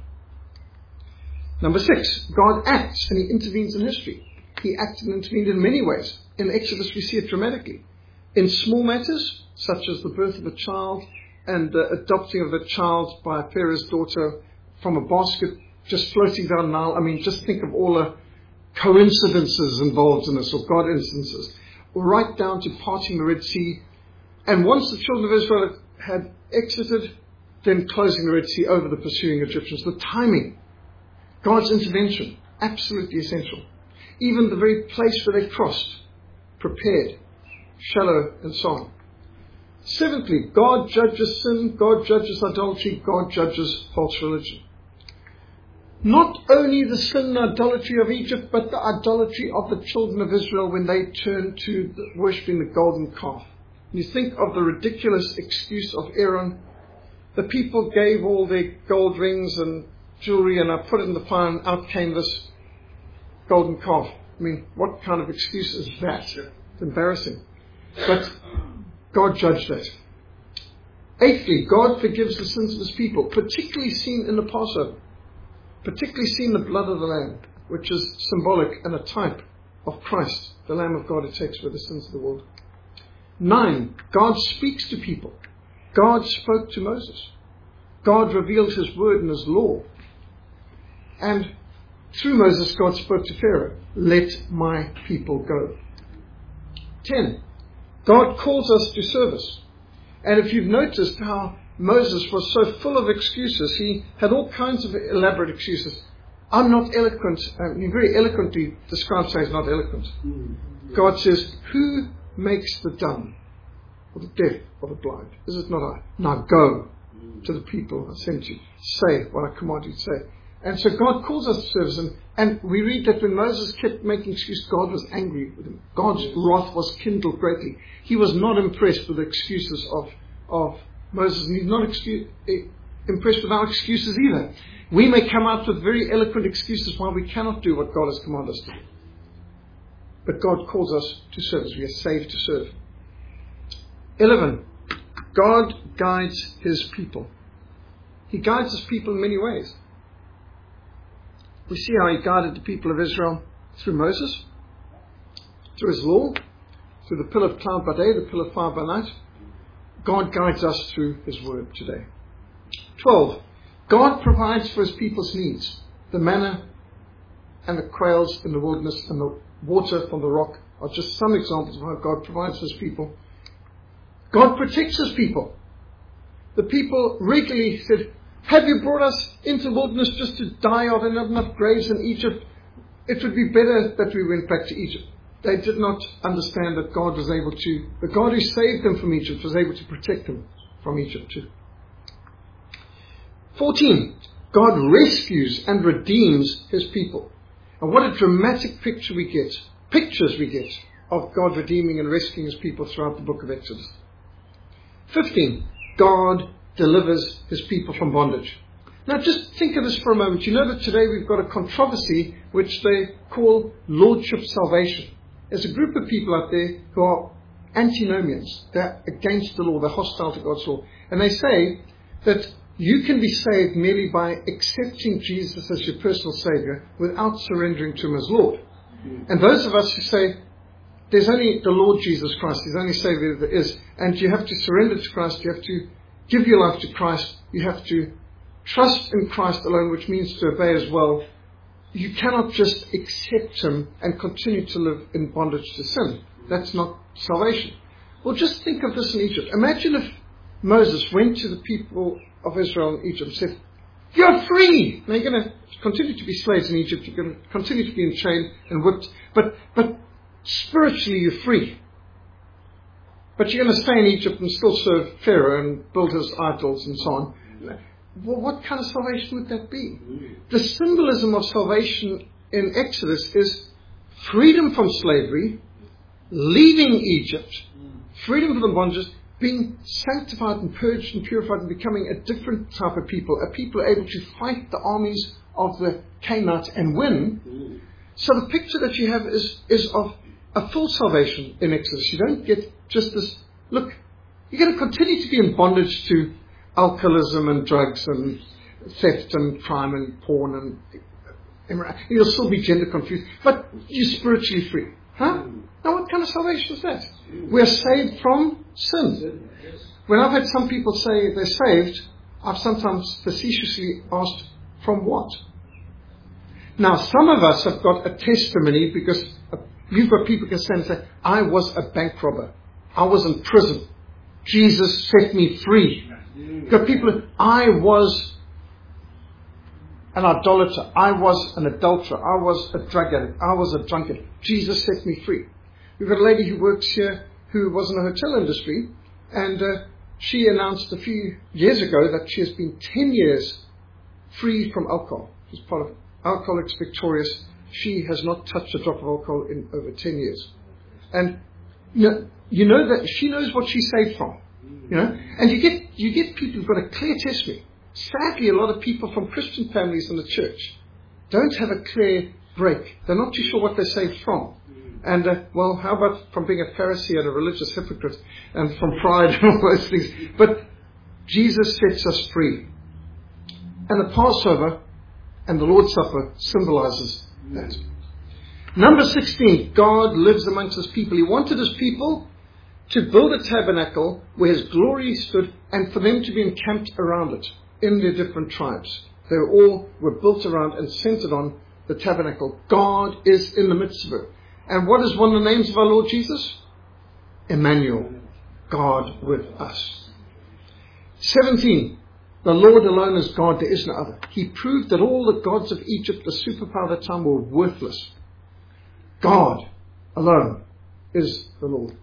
Number 6, God acts and he intervenes in history. He acted and intervened in many ways. In Exodus we see it dramatically. In small matters, such as the birth of a child and the adopting of a child by Pharaoh's daughter from a basket just floating down the Nile. I mean, just think of all the coincidences involved in this, or God instances. Right down to parting the Red Sea. And once the children of Israel had exited, then closing the Red Sea over the pursuing Egyptians. The timing, God's intervention, absolutely essential. Even the very place where they crossed, prepared, shallow, and so on. Seventhly, God judges sin, God judges idolatry, God judges false religion. Not only the sin and idolatry of Egypt, but the idolatry of the children of Israel when they turned to worshipping the golden calf. You think of the ridiculous excuse of Aaron. The people gave all their gold rings and jewelry, and I put it in the fire, and out came this golden calf. I mean, what kind of excuse is that? It's embarrassing. But God judged that. Eighthly, God forgives the sins of his people, particularly seen in the Passover. Particularly seen the blood of the Lamb, which is symbolic and a type of Christ, the Lamb of God who takes away the sins of the world. 9, God speaks to people. God spoke to Moses. God revealed his word and his law. And through Moses, God spoke to Pharaoh, let my people go. 10, God calls us to service. And if you've noticed how Moses was so full of excuses, he had all kinds of elaborate excuses. I'm not eloquent. He very eloquently describes how he's not eloquent. God says, who makes the dumb, or the deaf, or the blind? Is it not I? Now go to the people I sent you. Say what I command you to say. And so God calls us to service. And we read that when Moses kept making excuses, God was angry with him. God's wrath was kindled greatly. He was not impressed with the excuses of Moses, and he's not impressed with our excuses either. We may come out with very eloquent excuses why we cannot do what God has commanded us to do. But God calls us to service. We are saved to serve. 11. God guides his people. He guides his people in many ways. We see how he guided the people of Israel through Moses. through His law, through the pillar of cloud by day, the pillar of fire by night. God guides us through His word today. 12. God provides for His people's needs. The manna and the quails in the wilderness and the water from the rock are just some examples of how God provides for His people. God protects His people. The people regularly said, have you brought us into the wilderness just to die? Are there not enough graves in Egypt? It would be better that we went back to Egypt. They did not understand that God was able to, the God who saved them from Egypt was able to protect them from Egypt too. 14. God rescues and redeems His people. And what a dramatic pictures we get of God redeeming and rescuing His people throughout the book of Exodus. 15. God delivers His people from bondage. Now just think of this for a moment. You know that today we've got a controversy which they call Lordship Salvation. There's a group of people out there who are antinomians. They're against the law. They're hostile to God's law. And they say that you can be saved merely by accepting Jesus as your personal Savior without surrendering to Him as Lord. And those of us who say, there's only the Lord Jesus Christ, He's the only Savior there is, and you have to surrender to Christ, you have to give your life to Christ, you have to trust in Christ alone, which means to obey as well. You cannot just accept Him and continue to live in bondage to sin. That's not salvation. Well, just think of this in Egypt. Imagine if Moses went to the people of Israel in Egypt and said, you're free! Now you're going to continue to be slaves in Egypt, you're going to continue to be enchained and whipped, but spiritually you're free. But you're going to stay in Egypt and still serve Pharaoh and build his idols and so on. Well, what kind of salvation would that be? The symbolism of salvation in Exodus is freedom from slavery, leaving Egypt, freedom from the bondages, being sanctified and purged and purified and becoming a different type of people, a people able to fight the armies of the Canaanites and win. So the picture that you have is of a full salvation in Exodus. You don't get just this, look, you're going to continue to be in bondage to alcoholism and drugs and theft and crime and porn and you'll still be gender confused, but you're spiritually free. Huh? Now what kind of salvation is that? We're saved from sin. When I've had some people say they're saved, I've sometimes facetiously asked, from what? Now some of us have got a testimony because you've got people who can stand and say, I was a bank robber. I was in prison. Jesus set me free. You've got people who, I was an idolater. I was an adulterer. I was a drug addict. I was a drunkard. Jesus set me free. We've got a lady who works here who was in the hotel industry, and she announced a few years ago that she has been 10 years free from alcohol. She's part of Alcoholics Victorious. She has not touched a drop of alcohol in over 10 years. And you know that she knows what she's saved from. You know? And you get people who've got a clear testimony. Sadly, a lot of people from Christian families in the church don't have a clear break. They're not too sure what they're saved from. And, well, how about from being a Pharisee and a religious hypocrite and from pride and all those things. But Jesus sets us free. And the Passover and the Lord's Supper symbolizes that. Number 16, God lives amongst His people. He wanted His people to build a tabernacle where His glory stood and for them to be encamped around it in their different tribes. They all were built around and centered on the tabernacle. God is in the midst of it. And what is one of the names of our Lord Jesus? Emmanuel, God with us. 17, the Lord alone is God, there is no other. He proved that all the gods of Egypt, the superpower of that time, were worthless. God alone is the Lord.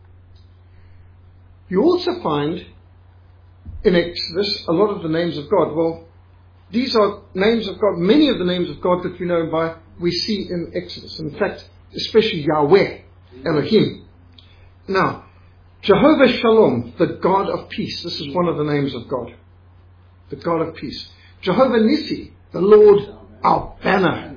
You also find in Exodus a lot of the names of God. Well, these are names of God. Many of the names of God that we know by, we see in Exodus. In fact, especially Yahweh, Elohim. Now, Jehovah Shalom, the God of peace. This is one of the names of God. The God of peace. Jehovah Nissi, the Lord our banner.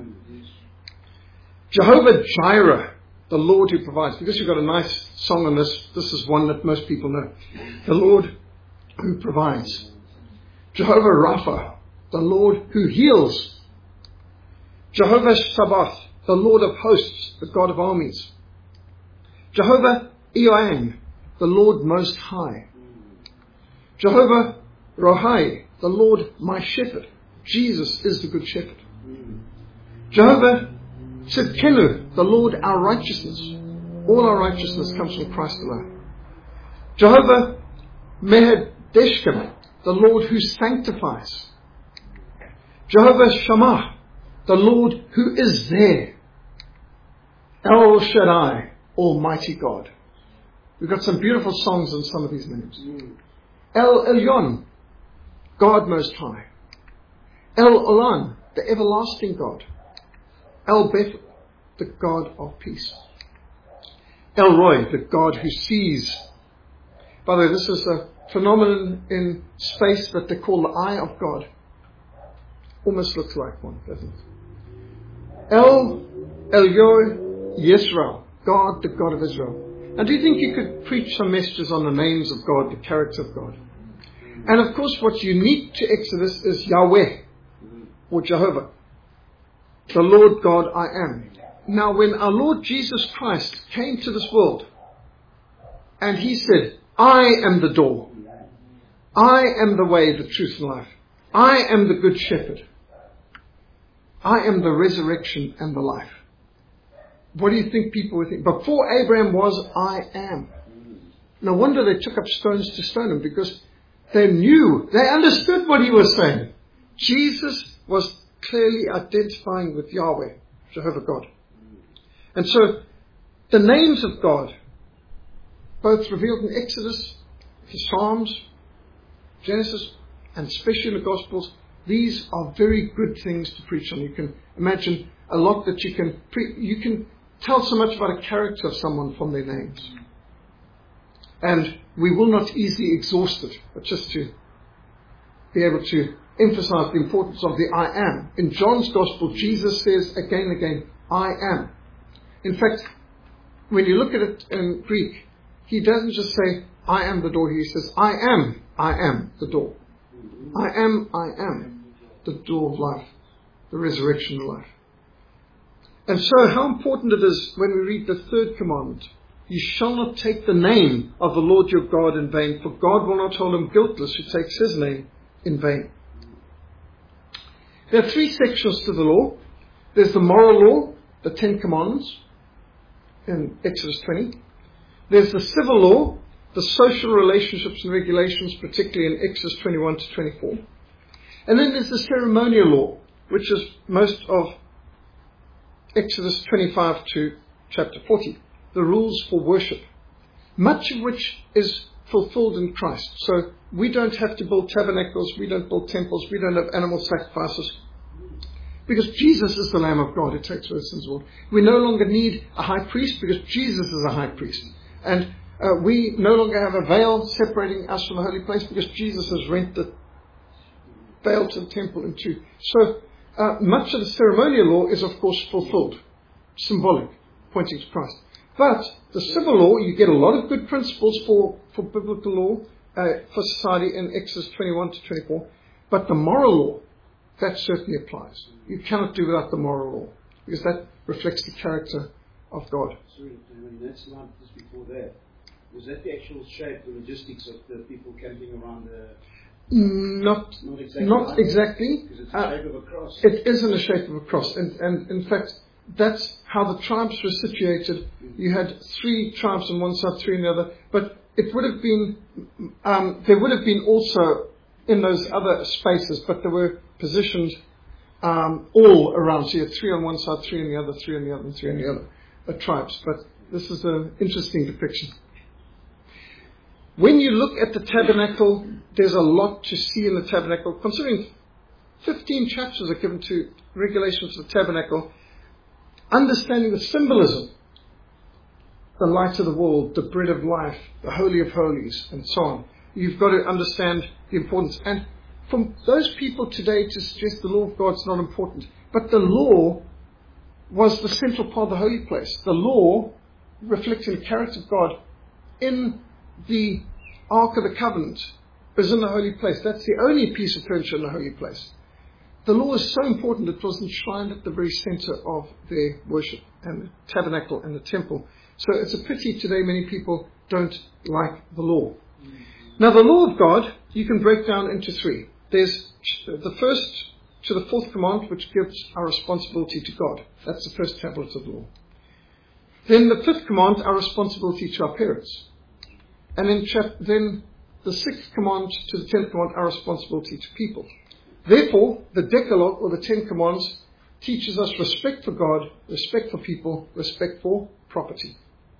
Jehovah Jireh, the Lord who provides. Because we've got a nice song on this. This is one that most people know. The Lord who provides. Jehovah Rapha, the Lord who heals. Jehovah Sabaoth, the Lord of hosts, the God of armies. Jehovah Eoan, the Lord Most High. Jehovah Rohai, the Lord my Shepherd. Jesus is the Good Shepherd. Jehovah Tzidkenu, the Lord our righteousness. All our righteousness comes from Christ alone. Jehovah Mehedeshkem, the Lord who sanctifies. Jehovah Shammah, the Lord who is there. El Shaddai, Almighty God. We've got some beautiful songs in some of these names. El Elyon, God Most High. El Olam, the everlasting God. El Bethel, the God of peace. El Roy, the God who sees. By the way, this is a phenomenon in space that they call the eye of God. Almost looks like one, doesn't it? El Elyoy Yisrael, God, the God of Israel. Now, do you think you could preach some messages on the names of God, the character of God? And of course, what's unique to Exodus is Yahweh, or Jehovah, the Lord God I am. Now, when our Lord Jesus Christ came to this world, and He said, I am the door. I am the way, the truth, and life. I am the Good Shepherd. I am the resurrection and the life. What do you think people would think? Before Abraham was, I am. No wonder they took up stones to stone him, because they knew, they understood what he was saying. Jesus was clearly identifying with Yahweh, Jehovah God. And so, the names of God, both revealed in Exodus, the Psalms, Genesis, and especially in the Gospels, these are very good things to preach on. You can imagine a lot that you can tell so much about a character of someone from their names. And we will not easily exhaust it, but just to be able to emphasize the importance of the I am. In John's Gospel, Jesus says again and again, I am. In fact, when you look at it in Greek, He doesn't just say, I am the door. He says, I am the door. I am the door of life, the resurrection of life. And so how important it is when we read the third commandment. You shall not take the name of the Lord your God in vain, for God will not hold him guiltless who takes His name in vain. There are three sections to the law. There's the moral law, the 10 commandments, in Exodus 20. There's the civil law, the social relationships and regulations, particularly in Exodus 21 to 24. And then there's the ceremonial law, which is most of Exodus 25 to chapter 40, the rules for worship, much of which is fulfilled in Christ. So we don't have to build tabernacles, we don't build temples, we don't have animal sacrifices, because Jesus is the Lamb of God who takes away the sins of the world. We no longer need a high priest, because Jesus is a high priest. And we no longer have a veil separating us from the holy place, because Jesus has rent the veil to the temple in two. So much of the ceremonial law is, of course, fulfilled, symbolic, pointing to Christ. But the civil law, you get a lot of good principles for biblical law, for society in Exodus 21 to 24. But the moral law, that certainly applies. You cannot do without the moral law, because that reflects the character of God. Sorry, that's not just before that. Was that the actual shape, the logistics of the people camping around the... Not exactly. Because it's the shape of a cross. It is in the shape of a cross. And in fact, that's how the tribes were situated. You had 3 tribes on one side, 3 on the other. But it would have been, there would have been also in those other spaces, but they were positioned all around. So you had 3 on one side, 3 on the other, 3 on the other, and 3 on the other tribes. But this is an interesting depiction. When you look at the tabernacle, there's a lot to see in the tabernacle. Considering 15 chapters are given to regulations of the tabernacle, understanding the symbolism, the light of the world, the bread of life, the Holy of Holies, and so on. You've got to understand the importance. And from those people today to suggest the law of God is not important, but the law was the central part of the holy place. The law, reflecting the character of God in the Ark of the Covenant, is in the holy place. That's the only piece of furniture in the holy place. the law is so important it was enshrined at the very center of their worship, and the tabernacle and the temple. So it's a pity today many people don't like the law. Now the law of God, you can break down into three. There's the first to the fourth command, which gives our responsibility to God. That's the first tablet of the law. Then the fifth command, our responsibility to our parents. And then the sixth command to the 10th command, our responsibility to people. Therefore, the Decalogue, or the 10 commands, teaches us respect for God, respect for people, respect for property.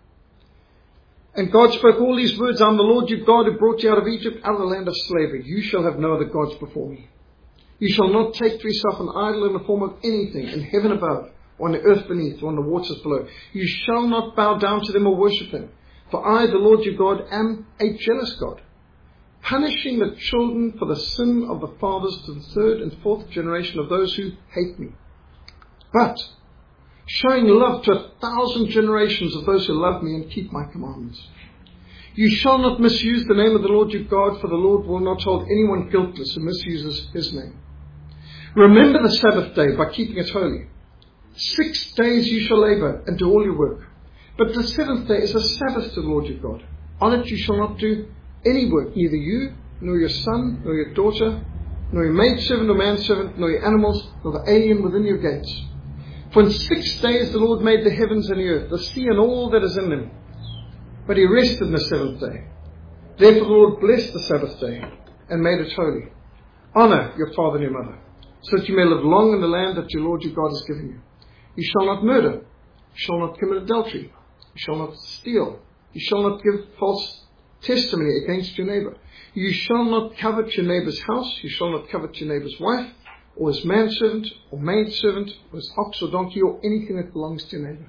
And God spoke all these words, I am the Lord your God who brought you out of Egypt, out of the land of slavery. You shall have no other gods before me. You shall not take to yourself an idol in the form of anything in heaven above, or on the earth beneath, or on the waters below. You shall not bow down to them or worship them. For I, the Lord your God, am a jealous God, punishing the children for the sin of the fathers to the third and fourth generation of those who hate me, but showing love to 1,000 generations of those who love me and keep my commandments. You shall not misuse the name of the Lord your God, for the Lord will not hold anyone guiltless who misuses his name. Remember the Sabbath day by keeping it holy. 6 days you shall labor and do all your work. But the seventh day is a Sabbath to the Lord your God. On it you shall not do any work, neither you, nor your son, nor your daughter, nor your maidservant or manservant, nor your animals, nor the alien within your gates. For in 6 days the Lord made the heavens and the earth, the sea and all that is in them. But he rested on the seventh day. Therefore the Lord blessed the Sabbath day and made it holy. Honor your father and your mother, so that you may live long in the land that your Lord your God has given you. You shall not murder. You shall not commit adultery. You shall not steal. You shall not give false testimony against your neighbor. You shall not covet your neighbor's house. You shall not covet your neighbor's wife, or his manservant, or maidservant, or his ox or donkey, or anything that belongs to your neighbor.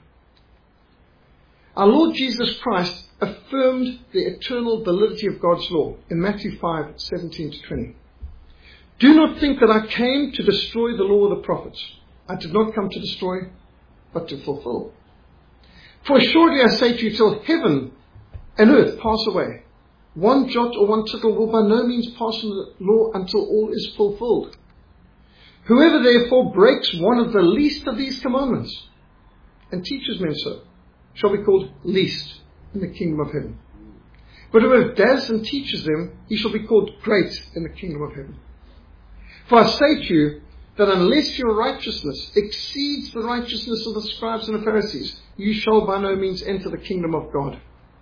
Our Lord Jesus Christ affirmed the eternal validity of God's law in Matthew 5:17-20. Do not think that I came to destroy the law of the prophets. I did not come to destroy, but to fulfill. For assuredly I say to you, till heaven and earth pass away, one jot or one tittle will by no means pass from the law until all is fulfilled. Whoever therefore breaks one of the least of these commandments and teaches men so shall be called least in the kingdom of heaven. But whoever does and teaches them, he shall be called great in the kingdom of heaven. For I say to you that unless your righteousness exceeds the righteousness of the scribes and the Pharisees, you shall by no means enter the kingdom of God.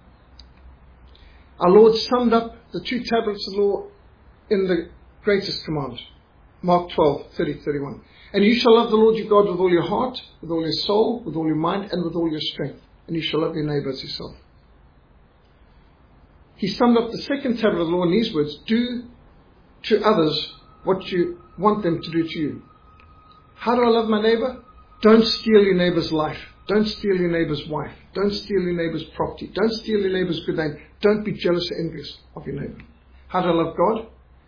Our Lord summed up the 2 tablets of law in the greatest command, Mark 12:30-31. And you shall love the Lord your God with all your heart, with all your soul, with all your mind, and with all your strength. And you shall love your neighbor as yourself. He summed up the 2nd tablet of the law in these words: do to others what you want them to do to you. How do I love my neighbor? Don't steal your neighbor's life. Don't steal your neighbor's wife. Don't steal your neighbor's property. Don't steal your neighbor's good name. Don't be jealous or envious of your neighbor. How do I love God?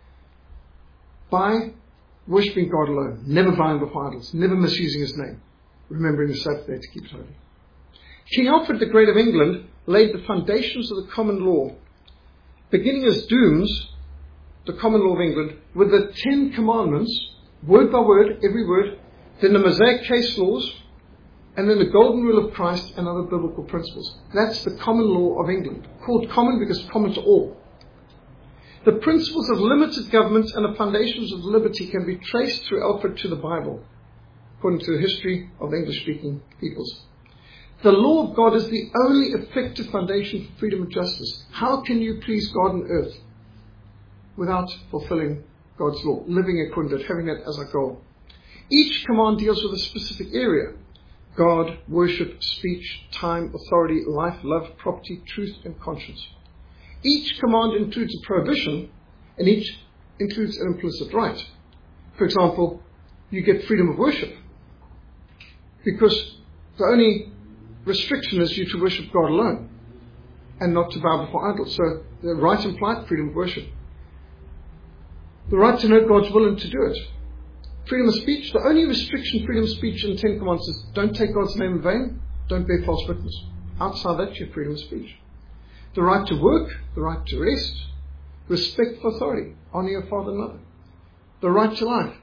By worshipping God alone, never bowing before idols, never misusing his name, remembering the Sabbath day to keep it holy. King Alfred the Great of England laid the foundations of the common law, beginning as dooms, the common law of England, with the 10 commandments, word by word, every word, then the Mosaic case laws, and then the golden rule of Christ and other biblical principles. That's the common law of England, called common because common to all. The principles of limited government and the foundations of liberty can be traced through Alfred to the Bible, according to the history of English-speaking peoples. The law of God is the only effective foundation for freedom and justice. How can you please God on earth without fulfilling God's law, living according to it, having that as our goal? Each command deals with a specific area: God, worship, speech, time, authority, life, love, property, truth, and conscience. Each command includes a prohibition, and each includes an implicit right. For example, you get freedom of worship, because the only restriction is you to worship God alone, and not to bow before idols. So the right implied freedom of worship. The right to know God's will and to do it. Freedom of speech, the only restriction freedom of speech in the 10 Commandments is don't take God's name in vain, don't bear false witness. Outside that, you have freedom of speech. The right to work, the right to rest, respect for authority, honor your father and mother. The right to life.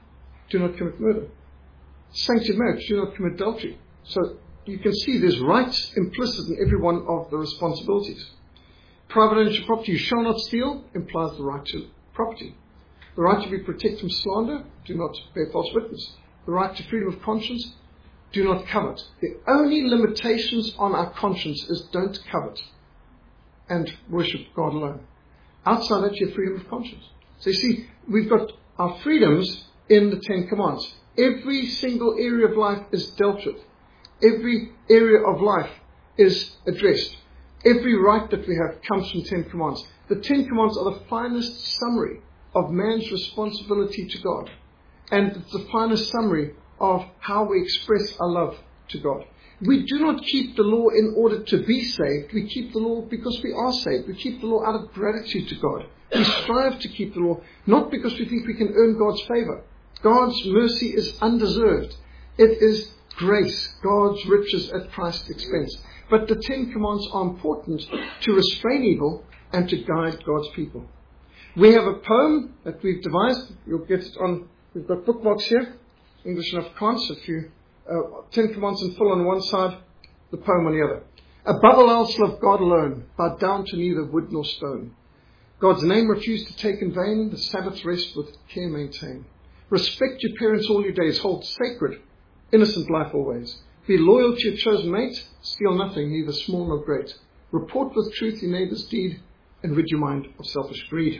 do not commit murder. Sanctity of marriage, do not commit adultery. So you can see there's rights implicit in every one of the responsibilities. Private ownership of property, you shall not steal, implies the right to property. The right to be protected from slander, do not bear false witness. The right to freedom of conscience, do not covet. The only limitations on our conscience is don't covet and worship God alone. Outside that, you have freedom of conscience. So you see, we've got our freedoms in the Ten Commandments. Every single area of life is dealt with. Every area of life is addressed. Every right that we have comes from the Ten Commandments. The Ten Commandments are the finest summary of man's responsibility to God. And it's the finest summary of how we express our love to God. We do not keep the law in order to be saved. We keep the law because we are saved. We keep the law out of gratitude to God. We strive to keep the law, not because we think we can earn God's favor. God's mercy is undeserved. It is grace, God's riches at Christ's expense. But the Ten Commandments are important to restrain evil and to guide God's people. We have a poem that we've devised. You'll get it on, we've got bookmarks here, English and Afrikaans. If you, Ten Commandments in full on one side, the poem on the other. Above all else, love God alone, bow down to neither wood nor stone. God's name refuse to take in vain, the Sabbath rest with care maintain. Respect your parents all your days, hold sacred, innocent life always. Be loyal to your chosen mate, steal nothing, neither small nor great. Report with truth your neighbour's deed, and rid your mind of selfish greed.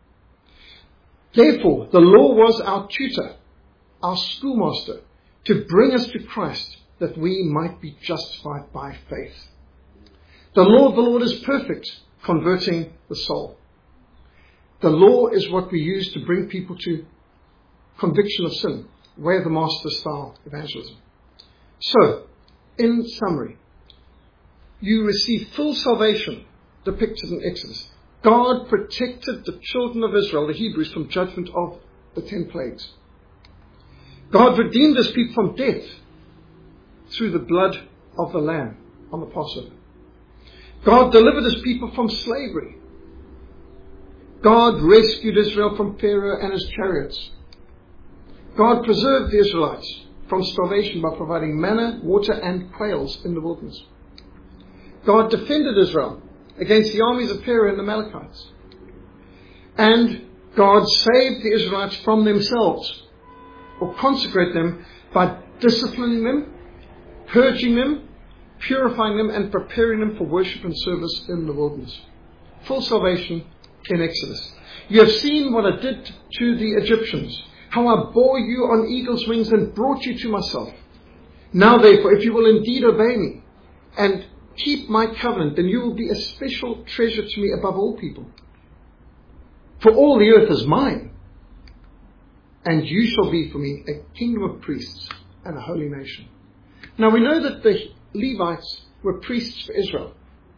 Therefore, the law was our tutor, our schoolmaster, to bring us to Christ, that we might be justified by faith. The law of the Lord is perfect, converting the soul. The law is what we use to bring people to conviction of sin, way of the master style evangelism. So, in summary, you receive full salvation depicted in Exodus. God protected the children of Israel, the Hebrews, from judgment of the 10 plagues. God redeemed his people from death through the blood of the Lamb on the Passover. God delivered his people from slavery. God rescued Israel from Pharaoh and his chariots. God preserved the Israelites from starvation by providing manna, water, and quails in the wilderness. God defended Israel against the armies of Pharaoh and the Amalekites. And God saved the Israelites from themselves, or consecrate them by disciplining them, purging them, purifying them, and preparing them for worship and service in the wilderness. Full salvation in Exodus. You have seen what I did to the Egyptians, how I bore you on eagle's wings and brought you to myself. Now therefore, if you will indeed obey me and keep my covenant, then you will be a special treasure to me above all people. For all the earth is mine, and you shall be for me a kingdom of priests and a holy nation. Now we know that the Levites were priests for Israel.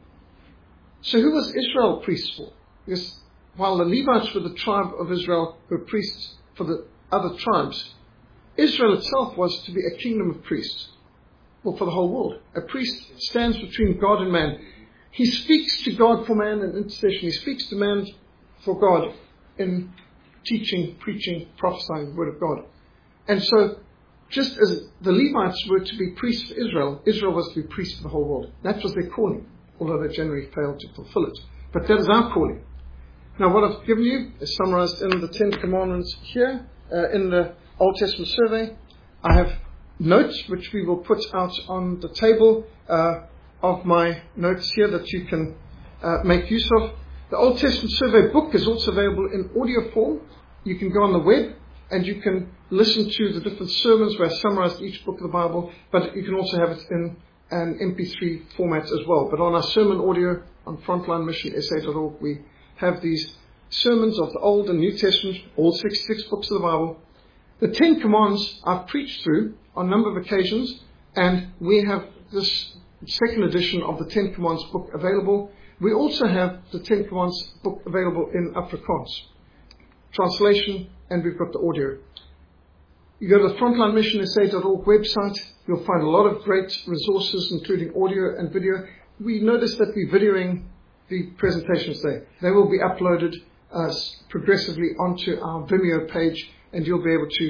So who was Israel priests for? Because while the Levites were the tribe of Israel who were priests for the other tribes, Israel itself was to be a kingdom of priests. Well, for the whole world. A priest stands between God and man. He speaks to God for man in intercession. He speaks to man for God in teaching, preaching, prophesying the word of God. And so, just as the Levites were to be priests for Israel, Israel was to be priests for the whole world. That was their calling, although they generally failed to fulfill it. But that is our calling. Now, what I've given you is summarized in the 10 Commandments here, in the Old Testament survey. I have notes which we will put out on the table of my notes here that you can make use of. The Old Testament survey book is also available in audio form. You can go on the web and you can listen to the different sermons where I summarized each book of the Bible, but you can also have it in an MP3 format as well. But on our sermon audio on frontlinemissionsa.org, we have these sermons of the Old and New Testament, all 66 books of the Bible. The 10 Commands I've preached through on a number of occasions, and we have this second edition of the 10 Commands book available. We also have the 10 Commands book available in Afrikaans translation, and we've got the audio. You go to the frontlinemissionsa.org website, you'll find a lot of great resources, including audio and video. We noticed that we're videoing the presentations there. They will be uploaded progressively onto our Vimeo page, and you'll be able to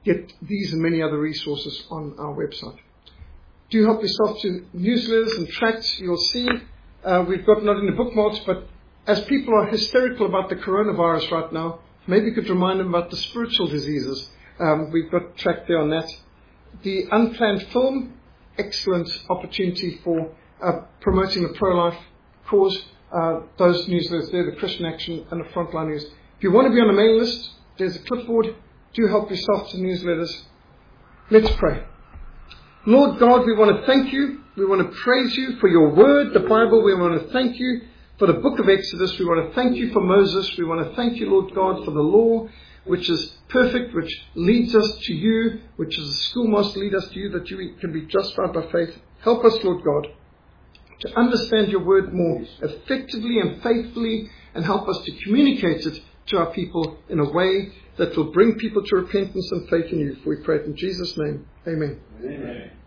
get these and many other resources on our website. Do help yourself to newsletters and tracts. You'll see we've got not in the bookmarks, but as people are hysterical about the coronavirus right now, maybe you could remind them about the spiritual diseases. We've got track there on that. The unplanned film, excellent opportunity for promoting the pro-life cause. Those newsletters there, the Christian Action and the Frontline News. If you want to be on the mailing list, there's a clipboard. Do help yourself to newsletters. Let's pray. Lord God, we want to thank you. We want to praise you for your word, the Bible. We want to thank you for the book of Exodus. We want to thank you for Moses. We want to thank you, Lord God, for the law, which is perfect, which leads us to you, which is a schoolmaster lead us to you, that you can be justified by faith. Help us, Lord God, to understand your word more effectively and faithfully, and help us to communicate it to our people in a way that will bring people to repentance and faith in you. For we pray it in Jesus' name. Amen. Amen.